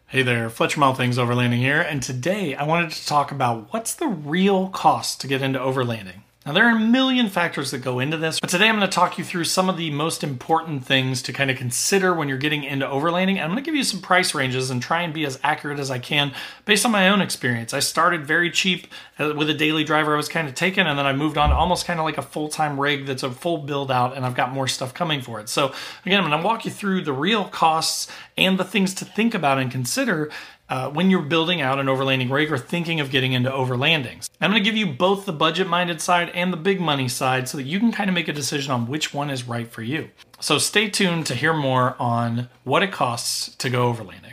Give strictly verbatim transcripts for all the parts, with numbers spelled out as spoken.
Hey there, Fletcher from All Things Overlanding here, and today I wanted to talk about what's the real cost to get into overlanding. Now there are a million factors that go into this, but today I'm going to talk you through some of the most important things to kind of consider when you're getting into overlanding, and I'm going to give you some price ranges and try and be as accurate as I can based on my own experience. I started very cheap with a daily driver I was kind of taking, and then I moved on to almost kind of like a full-time rig that's a full build out, and I've got more stuff coming for it. So again, I'm going to walk you through the real costs and the things to think about and consider Uh, when you're building out an overlanding rig or thinking of getting into overlandings. I'm going to give you both the budget-minded side and the big money side so that you can kind of make a decision on which one is right for you. So stay tuned to hear more on what it costs to go overlanding.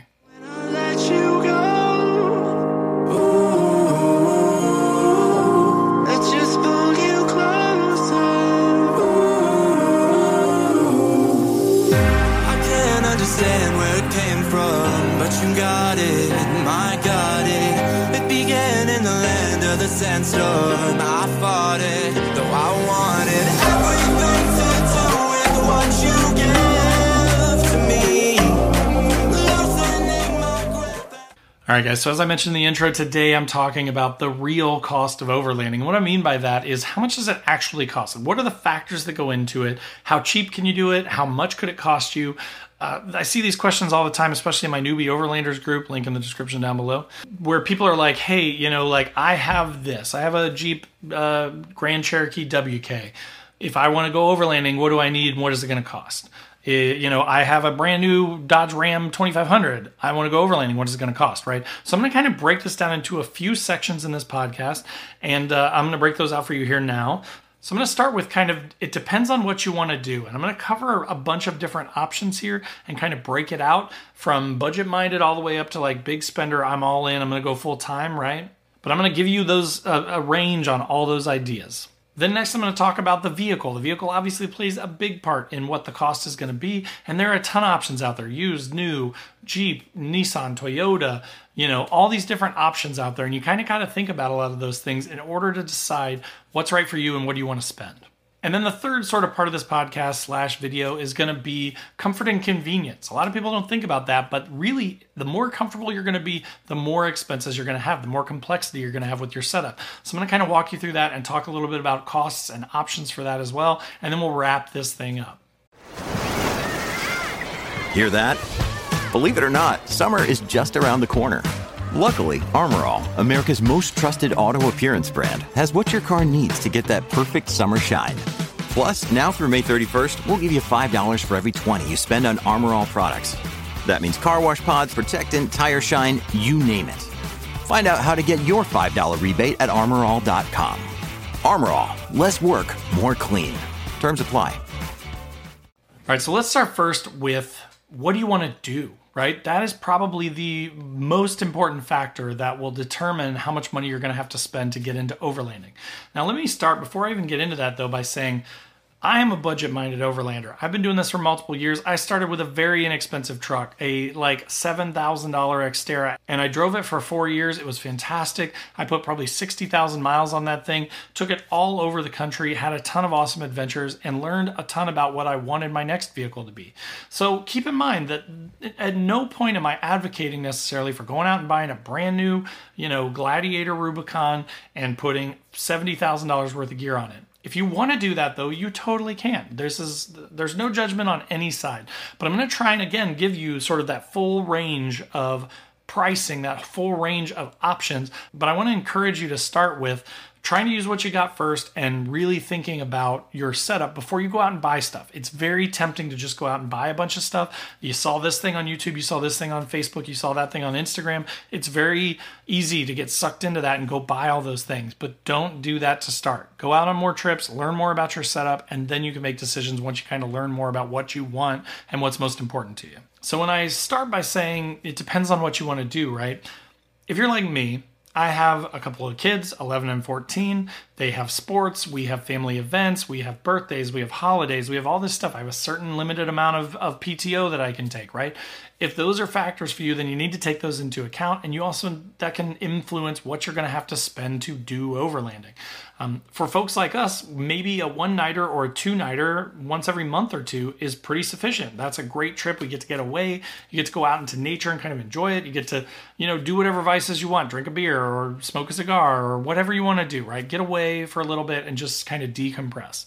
You got it, my got it. It began in the land of the sandstorm. I fought it, though I wanted everything to do with what you give to me. All right, guys, so as I mentioned in the intro, today I'm talking about the real cost of overlanding. And what I mean by that is how much does it actually cost? What are the factors that go into it? How cheap can you do it? How much could it cost you? Uh, I see these questions all the time, especially in my newbie overlanders group, link in the description down below, where people are like, hey, you know, like I have this, I have a Jeep uh, Grand Cherokee W K. If I want to go overlanding, what do I need and what is it going to cost? It, you know, I have a brand new Dodge Ram twenty-five hundred. I want to go overlanding. What is it going to cost, right? So I'm going to kind of break this down into a few sections in this podcast, and uh, I'm going to break those out for you here now. So I'm going to start with kind of, it depends on what you want to do. And I'm going to cover a bunch of different options here and kind of break it out from budget-minded all the way up to like big spender, I'm all in, I'm going to go full-time, right? But I'm going to give you those uh, a range on all those ideas. Then next I'm going to talk about the vehicle. The vehicle obviously plays a big part in what the cost is going to be. And there are a ton of options out there. Used, new, Jeep, Nissan, Toyota, you know, all these different options out there. And you kind of got to think about a lot of those things in order to decide what's right for you and what do you want to spend. And then the third sort of part of this podcast slash video is going to be comfort and convenience. A lot of people don't think about that, but really the more comfortable you're going to be, the more expenses you're going to have, the more complexity you're going to have with your setup. So I'm going to kind of walk you through that and talk a little bit about costs and options for that as well. And then we'll wrap this thing up. Hear that? Believe it or not, summer is just around the corner. Luckily, Armor All, America's most trusted auto appearance brand, has what your car needs to get that perfect summer shine. Plus, now through May thirty-first, we'll give you five dollars for every twenty you spend on Armor All products. That means car wash pods, protectant, tire shine, you name it. Find out how to get your five dollars rebate at armor all dot com. Armor All, less work, more clean. Terms apply. All right, so let's start first with what do you want to do? Right? That is probably the most important factor that will determine how much money you're going to have to spend to get into overlanding. Now, let me start, before I even get into that though, by saying I am a budget-minded overlander. I've been doing this for multiple years. I started with a very inexpensive truck, a like seven thousand dollars Xterra, and I drove it for four years. It was fantastic. I put probably sixty thousand miles on that thing, took it all over the country, had a ton of awesome adventures, and learned a ton about what I wanted my next vehicle to be. So keep in mind that at no point am I advocating necessarily for going out and buying a brand new, you know, Gladiator Rubicon and putting seventy thousand dollars worth of gear on it. If you want to do that, though, you totally can. There's, this, there's no judgment on any side. But I'm going to try and, again, give you sort of that full range of pricing, that full range of options. But I want to encourage you to start with trying to use what you got first and really thinking about your setup before you go out and buy stuff. It's very tempting to just go out and buy a bunch of stuff. You saw this thing on YouTube, you saw this thing on Facebook, you saw that thing on Instagram. It's very easy to get sucked into that and go buy all those things, but don't do that to start. Go out on more trips, learn more about your setup, and then you can make decisions once you kind of learn more about what you want and what's most important to you. So when I start by saying it depends on what you want to do, right? If you're like me, I have a couple of kids, eleven and fourteen. They have sports, we have family events, we have birthdays, we have holidays, we have all this stuff. I have a certain limited amount of, of P T O that I can take, right? If those are factors for you, then you need to take those into account, and you also, that can influence what you're going to have to spend to do overlanding. Um, for folks like us, maybe a one-nighter or a two-nighter once every month or two is pretty sufficient. That's a great trip. We get to get away. You get to go out into nature and kind of enjoy it. You get to, you know, do whatever vices you want, drink a beer or smoke a cigar or whatever you want to do, right? Get away for a little bit and just kind of decompress.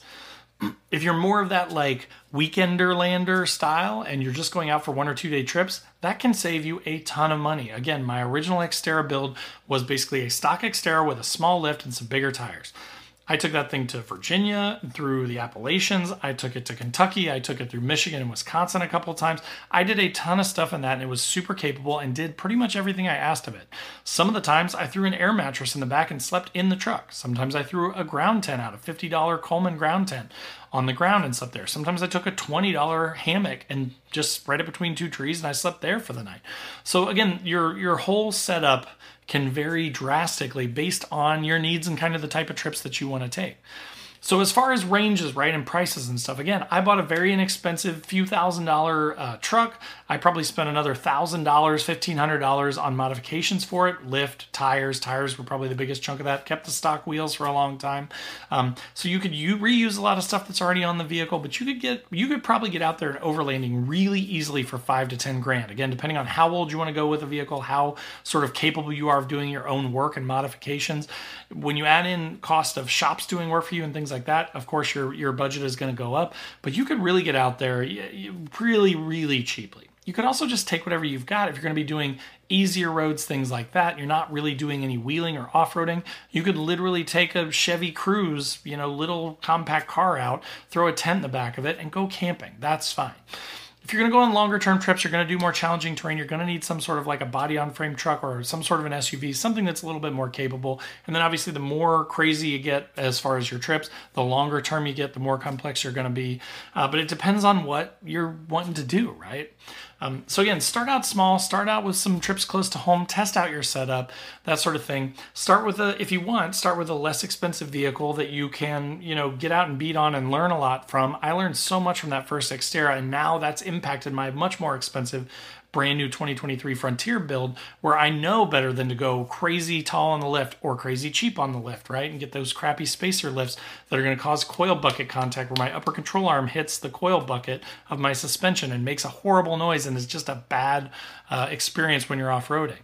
If you're more of that like weekender lander style and you're just going out for one or two day trips, that can save you a ton of money. Again, my original Xterra build was basically a stock Xterra with a small lift and some bigger tires. I took that thing to Virginia, through the Appalachians. I took it to Kentucky. I took it through Michigan and Wisconsin a couple of times. I did a ton of stuff in that, and it was super capable and did pretty much everything I asked of it. Some of the times I threw an air mattress in the back and slept in the truck. Sometimes I threw a ground tent out, a fifty dollars Coleman ground tent on the ground and slept there. Sometimes I took a twenty dollars hammock and just spread it between two trees and I slept there for the night. So again, your your whole setup can vary drastically based on your needs and kind of the type of trips that you want to take. So as far as ranges, right, and prices and stuff, again, I bought a very inexpensive few thousand dollar uh, truck. I probably spent another thousand dollars, fifteen hundred dollars on modifications for it. Lift, tires, tires were probably the biggest chunk of that. Kept the stock wheels for a long time. Um, so you could you reuse a lot of stuff that's already on the vehicle, but you could get you could probably get out there and overlanding really easily for five to ten grand. Again, depending on how old you want to go with a vehicle, how sort of capable you are of doing your own work and modifications. When you add in cost of shops doing work for you and things like that, of course your your budget is going to go up, but you could really get out there really, really cheaply. You could also just take whatever you've got. If you're going to be doing easier roads, things like that, you're not really doing any wheeling or off-roading, you could literally take a Chevy Cruze, you know, little compact car out, throw a tent in the back of it, and go camping. That's fine. If you're going to go on longer term trips, you're going to do more challenging terrain, you're going to need some sort of like a body on frame truck or some sort of an S U V, something that's a little bit more capable. And then obviously the more crazy you get as far as your trips, the longer term you get, the more complex you're going to be. Uh, but it depends on what you're wanting to do, right? Um, so again, start out small, start out with some trips close to home, test out your setup, that sort of thing. Start with a, if you want, start with a less expensive vehicle that you can, you know, get out and beat on and learn a lot from. I learned so much from that first Xterra, and now that's impacted my much more expensive brand new twenty twenty-three Frontier build, where I know better than to go crazy tall on the lift or crazy cheap on the lift, right? And get those crappy spacer lifts that are going to cause coil bucket contact where my upper control arm hits the coil bucket of my suspension and makes a horrible noise and is just a bad uh, experience when you're off-roading.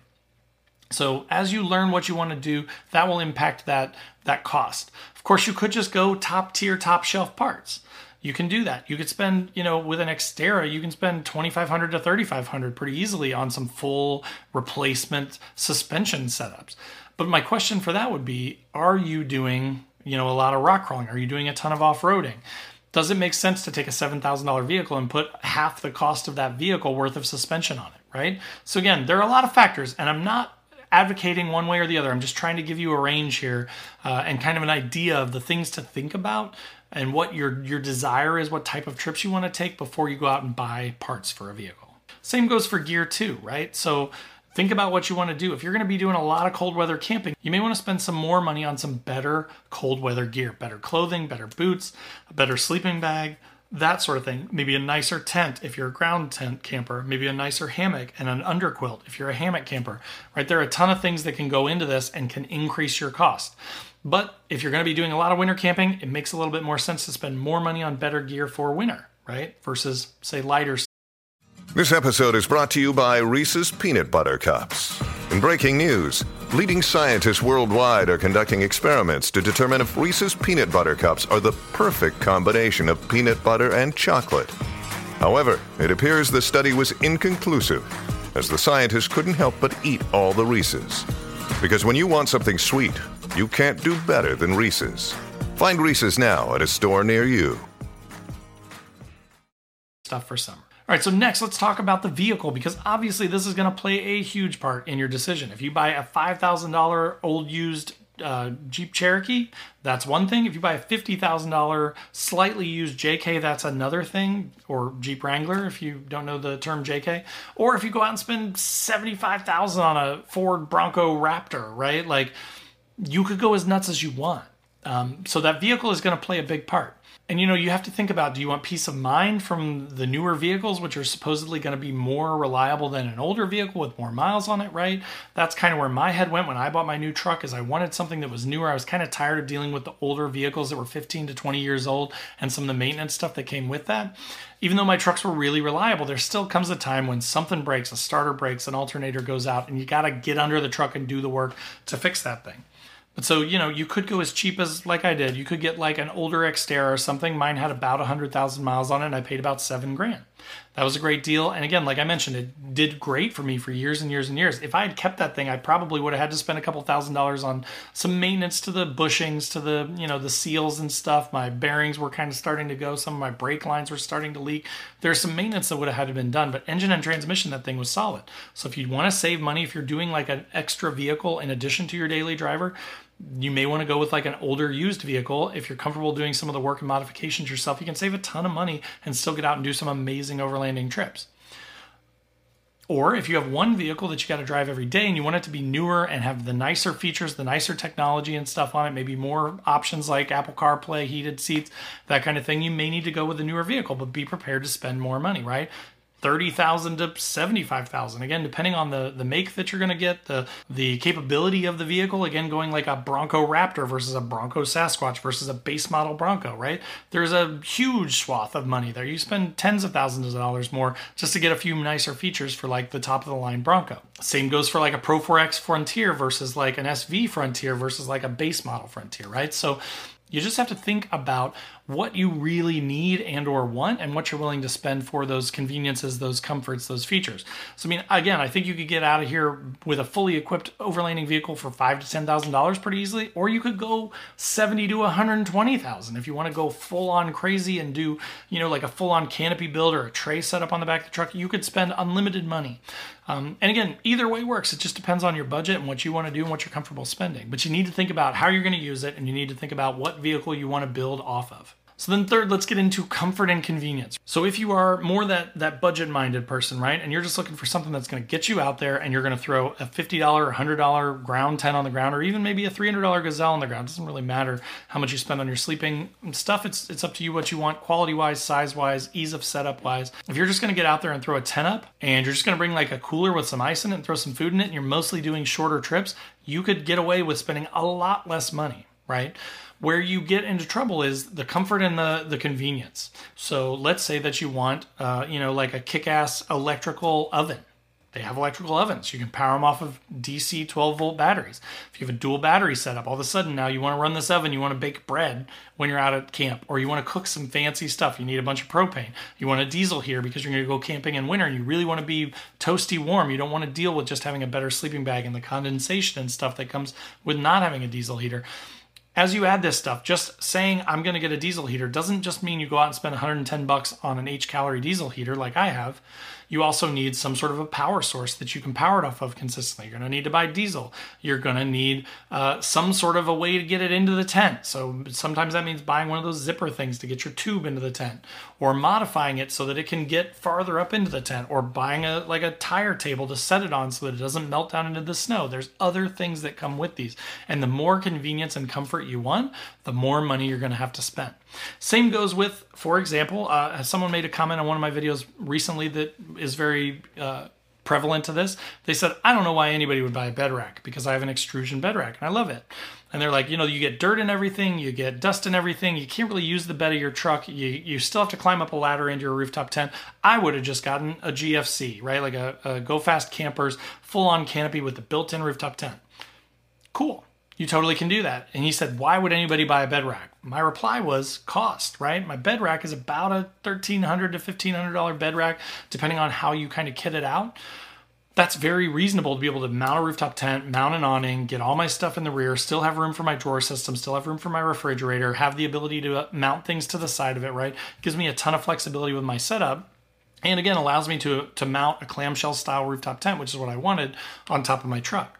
So as you learn what you want to do, that will impact that, that cost. Of course, you could just go top tier, top shelf parts. You can do that. You could spend, you know, with an Xterra, you can spend twenty-five hundred dollars to thirty-five hundred dollars pretty easily on some full replacement suspension setups. But my question for that would be, are you doing, you know, a lot of rock crawling? Are you doing a ton of off-roading? Does it make sense to take a seven thousand dollars vehicle and put half the cost of that vehicle worth of suspension on it, right? So again, there are a lot of factors, and I'm not advocating one way or the other. I'm just trying to give you a range here uh, and kind of an idea of the things to think about and what your your desire is, what type of trips you want to take before you go out and buy parts for a vehicle. Same goes for gear too, right? So think about what you want to do. If you're going to be doing a lot of cold weather camping, you may want to spend some more money on some better cold weather gear, better clothing, better boots, a better sleeping bag, that sort of thing. Maybe a nicer tent if you're a ground tent camper, maybe a nicer hammock and an underquilt if you're a hammock camper, right? There are a ton of things that can go into this and can increase your cost. But if you're going to be doing a lot of winter camping, it makes a little bit more sense to spend more money on better gear for winter, right? Versus, say, lighter. This episode is brought to you by Reese's Peanut Butter Cups. In breaking news, leading scientists worldwide are conducting experiments to determine if Reese's Peanut Butter Cups are the perfect combination of peanut butter and chocolate. However, it appears the study was inconclusive, as the scientists couldn't help but eat all the Reese's. Because when you want something sweet, you can't do better than Reese's. Find Reese's now at a store near you. Stuff for summer. All right, so next let's talk about the vehicle, because obviously this is going to play a huge part in your decision. If you buy a five thousand dollars old used uh, Jeep Cherokee, that's one thing. If you buy a fifty thousand dollars slightly used J K, that's another thing, or Jeep Wrangler if you don't know the term J K. Or if you go out and spend seventy-five thousand dollars on a Ford Bronco Raptor, right? Like, you could go as nuts as you want. Um, so that vehicle is going to play a big part. And, you know, you have to think about, do you want peace of mind from the newer vehicles, which are supposedly going to be more reliable than an older vehicle with more miles on it, right? That's kind of where my head went when I bought my new truck, is I wanted something that was newer. I was kind of tired of dealing with the older vehicles that were fifteen to twenty years old and some of the maintenance stuff that came with that. Even though my trucks were really reliable, there still comes a time when something breaks, a starter breaks, an alternator goes out, and you got to get under the truck and do the work to fix that thing. But so, you know, you could go as cheap as, like I did. You could get like an older Xterra or something. Mine had about one hundred thousand miles on it, and I paid about seven grand. That was a great deal. And again, like I mentioned, it did great for me for years and years and years. If I had kept that thing, I probably would have had to spend a couple thousand dollars on some maintenance to the bushings, to the, you know, the seals and stuff. My bearings were kind of starting to go. Some of my brake lines were starting to leak. There's some maintenance that would have had to been done, but engine and transmission, that thing was solid. So if you want to save money, if you're doing like an extra vehicle in addition to your daily driver, you may want to go with like an older used vehicle. If you're comfortable doing some of the work and modifications yourself, you can save a ton of money and still get out and do some amazing overlanding trips. Or if you have one vehicle that you got to drive every day and you want it to be newer and have the nicer features, the nicer technology and stuff on it, maybe more options like Apple CarPlay, heated seats, that kind of thing, you may need to go with a newer vehicle, but be prepared to spend more money, right? thirty thousand to seventy-five thousand. Again, depending on the, the make that you're going to get, the the capability of the vehicle, again, going like a Bronco Raptor versus a Bronco Sasquatch versus a base model Bronco, right? There's a huge swath of money there. You spend tens of thousands of dollars more just to get a few nicer features for like the top of the line Bronco. Same goes for like a Pro four X Frontier versus like an S V Frontier versus like a base model Frontier, right? So you just have to think about what you really need and or want and what you're willing to spend for those conveniences, those comforts, those features. So, I mean, again, I think you could get out of here with a fully equipped overlanding vehicle for five to ten thousand dollars pretty easily, or you could go seventy to one hundred twenty thousand if you want to go full on crazy and do, you know, like a full on canopy build or a tray setup on the back of the truck. You could spend unlimited money. Um, and again, either way works. It just depends on your budget and what you want to do and what you're comfortable spending. But you need to think about how you're going to use it, and you need to think about what vehicle you want to build off of. So then third, let's get into comfort and convenience. So if you are more that, that budget-minded person, right, and you're just looking for something that's going to get you out there and you're going to throw a fifty dollars or one hundred dollars ground tent on the ground, or even maybe a three hundred dollars Gazelle on the ground, it doesn't really matter how much you spend on your sleeping stuff. It's it's up to you what you want, quality-wise, size-wise, ease of setup-wise. If you're just going to get out there and throw a tent up, and you're just going to bring like a cooler with some ice in it and throw some food in it, and you're mostly doing shorter trips, you could get away with spending a lot less money, right? Where you get into trouble is the comfort and the, the convenience. So let's say that you want, uh, you know, like a kick-ass electrical oven. They have electrical ovens. You can power them off of D C twelve volt batteries. If you have a dual battery setup, all of a sudden now you want to run this oven, you want to bake bread when you're out at camp, or you want to cook some fancy stuff. You need a bunch of propane. You want a diesel heater because you're going to go camping in winter and you really want to be toasty warm. You don't want to deal with just having a better sleeping bag and the condensation and stuff that comes with not having a diesel heater. As you add this stuff, just saying I'm going to get a diesel heater doesn't just mean you go out and spend one hundred ten bucks on an H calorie diesel heater like I have. You also need some sort of a power source that you can power it off of consistently. You're going to need to buy diesel. You're going to need uh, some sort of a way to get it into the tent. So sometimes that means buying one of those zipper things to get your tube into the tent, or modifying it so that it can get farther up into the tent, or buying a like a tire table to set it on so that it doesn't melt down into the snow. There's other things that come with these. And the more convenience and comfort you want, the more money you're going to have to spend. Same goes with, for example, uh, someone made a comment on one of my videos recently that is very uh, prevalent to this. They said, I don't know why anybody would buy a bed rack because I have an extrusion bed rack and I love it. And they're like, you know, you get dirt in everything, you get dust in everything, you can't really use the bed of your truck, you you still have to climb up a ladder into your rooftop tent. I would have just gotten a G F C, right? Like a, a Go Fast Campers full-on canopy with the built-in rooftop tent. Cool. You totally can do that. And he said, why would anybody buy a bed rack? My reply was cost, right? My bed rack is about a thirteen hundred dollars to fifteen hundred dollars bed rack, depending on how you kind of kit it out. That's very reasonable to be able to mount a rooftop tent, mount an awning, get all my stuff in the rear, still have room for my drawer system, still have room for my refrigerator, have the ability to mount things to the side of it, right? Gives me a ton of flexibility with my setup. And again, allows me to, to mount a clamshell style rooftop tent, which is what I wanted, on top of my truck.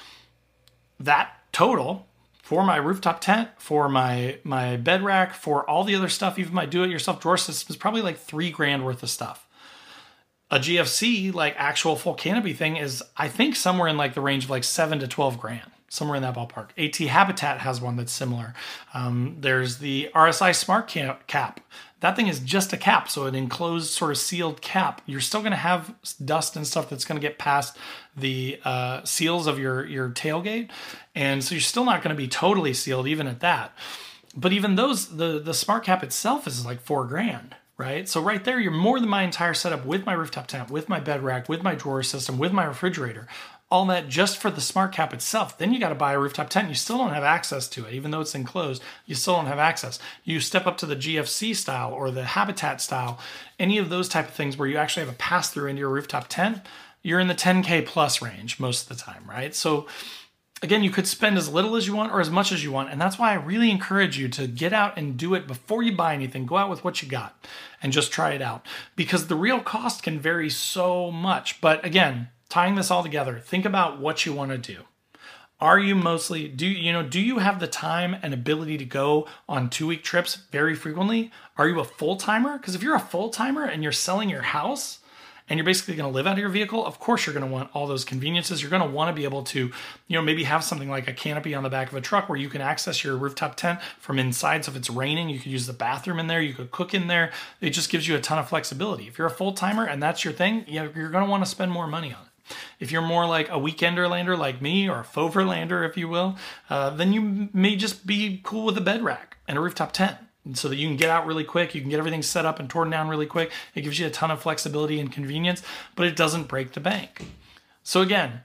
That total for my rooftop tent, for my my bed rack, for all the other stuff, even my do-it-yourself drawer system, is probably like three grand worth of stuff. A G F C, like actual full canopy thing, is I think somewhere in like the range of like seven to twelve grand. somewhere in that ballpark. AT Habitat has one that's similar. Um, there's the R S I Smart Cap. That thing is just a cap, so an enclosed sort of sealed cap. You're still going to have dust and stuff that's going to get past the uh, seals of your, your tailgate, and so you're still not going to be totally sealed even at that. But even those, the, the Smart Cap itself is like four grand, right? So right there, you're more than my entire setup with my rooftop tent, with my bed rack, with my drawer system, with my refrigerator. All that just for the Smart Cap itself. Then you got to buy a rooftop tent. You still don't have access to it. Even though it's enclosed, you still don't have access. You step up to the G F C style or the Habitat style, any of those type of things where you actually have a pass-through into your rooftop tent, you're in the ten K plus range most of the time, right? So again, you could spend as little as you want or as much as you want. And that's why I really encourage you to get out and do it before you buy anything. Go out with what you got and just try it out, because the real cost can vary so much. But again, tying this all together, think about what you want to do. Are you mostly, do you know, do you have the time and ability to go on two-week trips very frequently? Are you a full-timer? Because if you're a full-timer and you're selling your house and you're basically going to live out of your vehicle, of course you're going to want all those conveniences. You're going to want to be able to, you know, maybe have something like a canopy on the back of a truck where you can access your rooftop tent from inside. So if it's raining, you could use the bathroom in there. You could cook in there. It just gives you a ton of flexibility. If you're a full-timer and that's your thing, you're going to want to spend more money on it. If you're more like a weekender lander like me, or a foverlander, if you will, uh, then you may just be cool with a bed rack and a rooftop tent, so that you can get out really quick. You can get everything set up and torn down really quick. It gives you a ton of flexibility and convenience, but it doesn't break the bank. So again,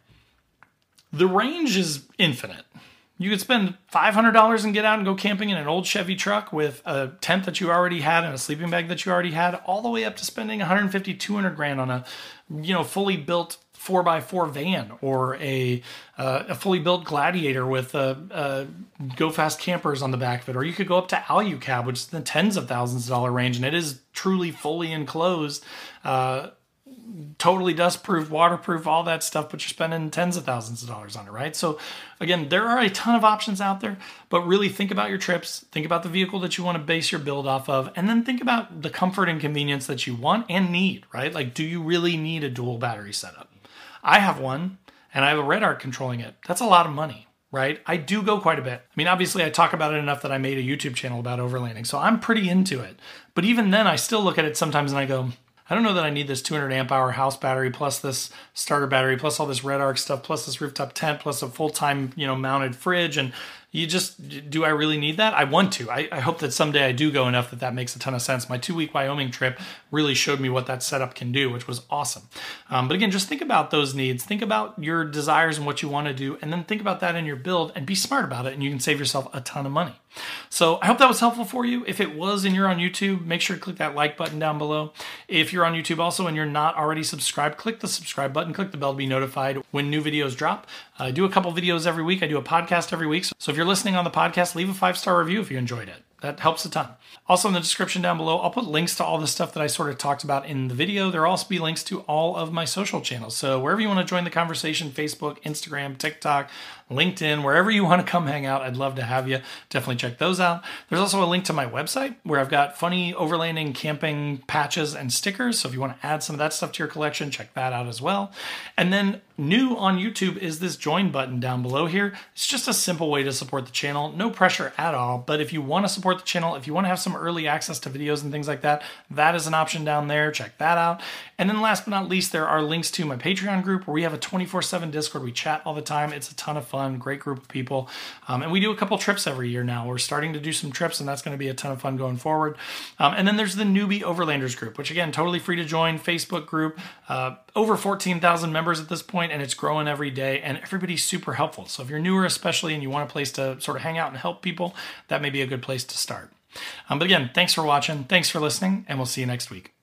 the range is infinite. You could spend five hundred dollars and get out and go camping in an old Chevy truck with a tent that you already had and a sleeping bag that you already had, all the way up to spending one hundred fifty, two hundred grand on a, you know, fully built four by four van, or a uh, a fully built Gladiator with uh, uh, Go Fast campers on the back of it. Or you could go up to Alucab, which is in the tens of thousands of dollar range, and it is truly fully enclosed, uh, totally dust-proof, waterproof, all that stuff, but you're spending tens of thousands of dollars on it, right? So again, there are a ton of options out there, but really think about your trips, think about the vehicle that you want to base your build off of, and then think about the comfort and convenience that you want and need, right? Like, do you really need a dual battery setup? I have one, and I have a Redarc controlling it. That's a lot of money, right? I do go quite a bit. I mean, obviously, I talk about it enough that I made a YouTube channel about overlanding, so I'm pretty into it. But even then, I still look at it sometimes and I go, I don't know that I need this two hundred amp hour house battery, plus this starter battery, plus all this Redarc stuff, plus this rooftop tent, plus a full-time, you know, mounted fridge. And you just, do I really need that? I want to. I, I hope that someday I do go enough that that makes a ton of sense. My two-week Wyoming trip really showed me what that setup can do, which was awesome. Um, but again, just think about those needs. Think about your desires and what you want to do, and then think about that in your build and be smart about it, and you can save yourself a ton of money. So I hope that was helpful for you. If it was and you're on YouTube, make sure to click that like button down below. If you're on YouTube also and you're not already subscribed, click the subscribe button, click the bell to be notified when new videos drop. I do a couple videos every week. I do a podcast every week. So if you're listening on the podcast, leave a five-star review if you enjoyed it. That helps a ton. Also, in the description down below, I'll put links to all the stuff that I sort of talked about in the video. There will also be links to all of my social channels. So wherever you want to join the conversation, Facebook, Instagram, TikTok, LinkedIn, wherever you want to come hang out, I'd love to have you. Definitely check those out. There's also a link to my website where I've got funny overlanding camping patches and stickers. So if you want to add some of that stuff to your collection, check that out as well. And then new on YouTube is this join button down below here. It's just a simple way to support the channel. No pressure at all. But if you want to support the channel, if you want to have some early access to videos and things like that, that is an option down there. Check that out. And then last but not least, there are links to my Patreon group where we have a twenty-four seven Discord. We chat all the time. It's a ton of fun. Great group of people. Um, and we do a couple trips every year now. We're starting to do some trips, and that's going to be a ton of fun going forward. Um, and then there's the Newbie Overlanders group, which again, totally free to join. Facebook group, uh, over fourteen thousand members at this point, and it's growing every day, and everybody's super helpful. So if you're newer especially and you want a place to sort of hang out and help people, that may be a good place to start. Um, but again, thanks for watching. Thanks for listening, and we'll see you next week.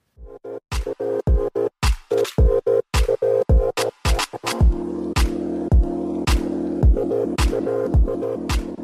Thank you.